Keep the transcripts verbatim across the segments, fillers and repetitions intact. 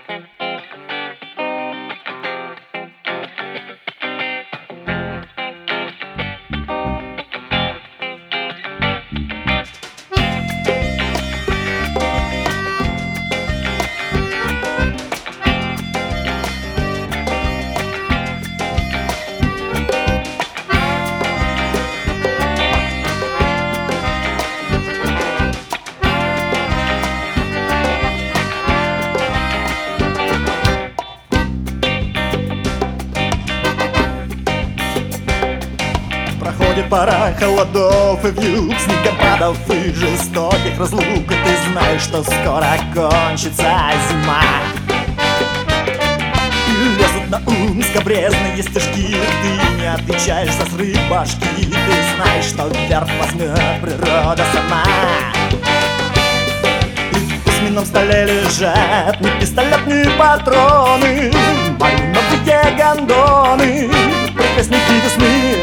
Проходит пора холодов и вьюг, снегопадов и жестоких разлук. И ты знаешь, что скоро кончится зима. И лезут на ум скабрезные стежки. Ты не отвечаешь за срыв башки. Ты знаешь, что вверх возьмет природа сама. И в письменном столе лежат ни пистолет, ни патроны, малиновые гондоны, предвестники весны.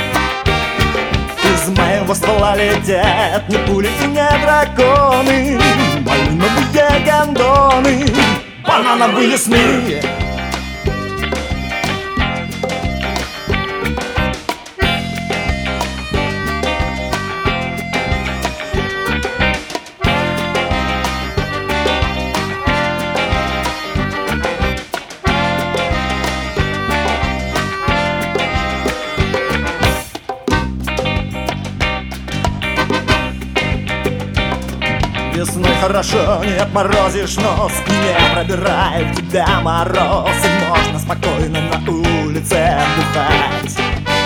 Из моего ствола летят ни пули и не драконы, малиновые гондоны, банановые сны. Весной хорошо, не отморозишь нос, не пробирает тебя мороз, и можно спокойно на улице бухать.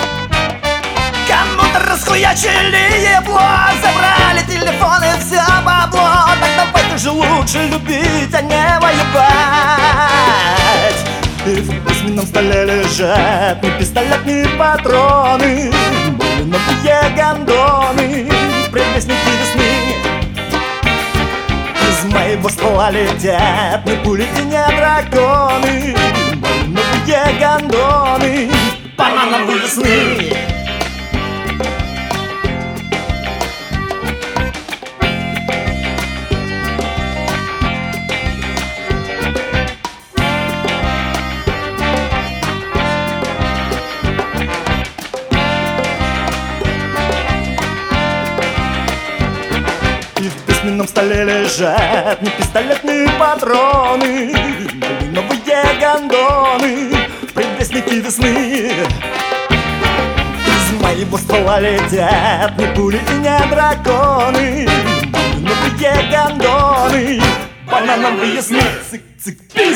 Кому-то расхуячили ебло, забрали телефон и все бабло. Так давай ты же лучше любить, а не воевать. И в письменном столе лежат ни пистолет, ни патроны, малиновые гондоны, предвестники весны. Из моего ствола летят ни пули и не драконы, малиновые гондоны, банановые сны. В письменном столе лежат ни пистолет, ни патроны, малиновые гондоны, предвестники весны. Из моего ствола летят ни пули и не драконы, малиновые гондоны, банановые сны. Цик-цик-пи.